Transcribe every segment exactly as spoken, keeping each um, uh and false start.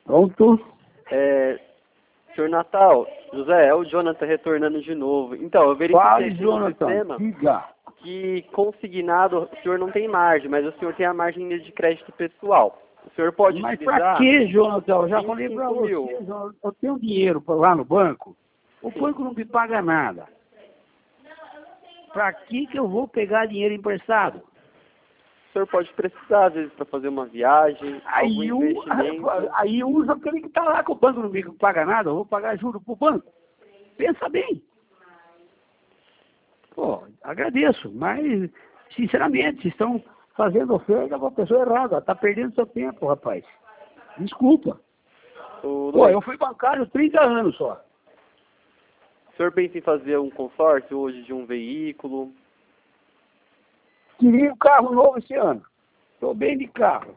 Pronto? É, senhor Natal, José, é o Jonathan retornando de novo. Então, eu verifiquei Fale, aqui no Jonathan, sistema diga. que consignado o senhor não tem margem, mas o senhor tem a margem de crédito pessoal. O senhor pode Mas utilizar pra que, Jonathan? Eu já falei pra 25 você, mil. Jonathan, eu tenho dinheiro pra- lá no banco. O Sim. banco não me paga nada. Pra que que eu vou pegar dinheiro emprestado? O senhor pode precisar, às vezes, para fazer uma viagem, algum Aí, um, investimento. aí usa aquele que tá lá, que o banco não me paga nada, eu vou pagar juros pro banco. Pensa bem. Pô, agradeço, mas, sinceramente, vocês estão fazendo oferta para a pessoa errada. Tá perdendo seu tempo, rapaz. Desculpa. O, Pô, Luiz, eu fui bancário trinta anos só. o senhor pensa em fazer um consórcio hoje de um veículo? Queria um carro novo esse ano. Estou bem de carro.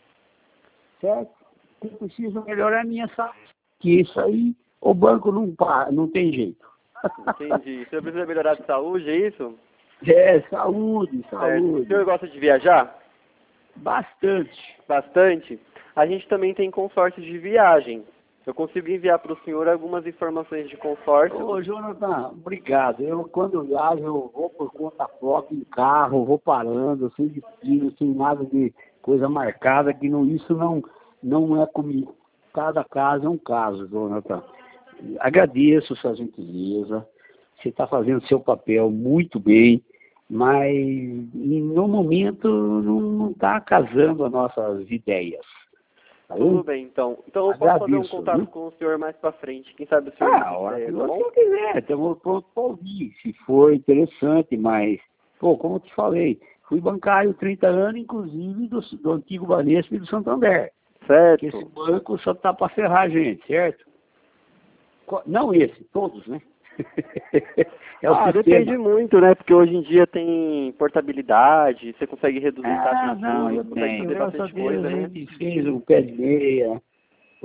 Certo? Eu preciso melhorar a minha saúde. Que isso aí, o banco não, pa- não tem jeito. Entendi. O senhor precisa melhorar de saúde, é isso? É, saúde, Certo. O saúde. senhor gosta de viajar? Bastante. Bastante? A gente também tem consórcio de viagem. Eu consigo enviar para o senhor algumas informações de consórcio. Ô, Jonathan, obrigado. Eu, quando viajo, eu vou por conta própria em carro, vou parando, sem destino, sem nada de coisa marcada, que não, isso não, não é comigo. Cada caso é um caso, Jonathan. Agradeço sua gentileza. Você está fazendo seu papel muito bem, mas no momento não está casando as nossas ideias. Tá Tudo bem? bem, então. Então eu posso fazer um Agradeço, contato viu? com o senhor mais para frente. Quem sabe o senhor Ah, me a hora diz, que tá bom? você quiser, estamos prontos para ouvir, se for interessante, mas, pô, como eu te falei, fui bancário trinta anos, inclusive do, do antigo Banespa e do Santander. Que esse Certo. banco só tá para ferrar a gente, certo? Co- Não esse, todos, né? É o Ah, sistema. depende muito, né? Porque hoje em dia tem portabilidade, você consegue reduzir taxa Ah, de não, juros, eu consegue tenho, fazer graças a bastante Deus coisa, a né? gente fez um pé de meia, o,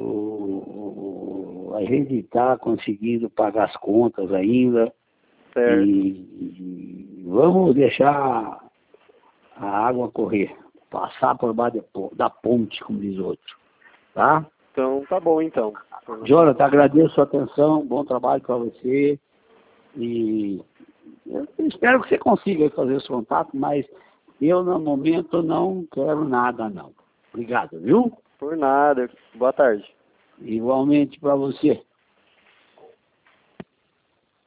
o- a gente está conseguindo pagar as contas ainda. Certo. E, e vamos deixar a água correr, passar por baixo de po- da ponte, como diz outro, tá? Então, tá bom, então. Jonathan, agradeço a sua atenção, bom trabalho para você e eu espero que você consiga fazer esse contato, mas eu, no momento, não quero nada, não. Obrigado, viu? Por nada. Boa tarde. Igualmente para você.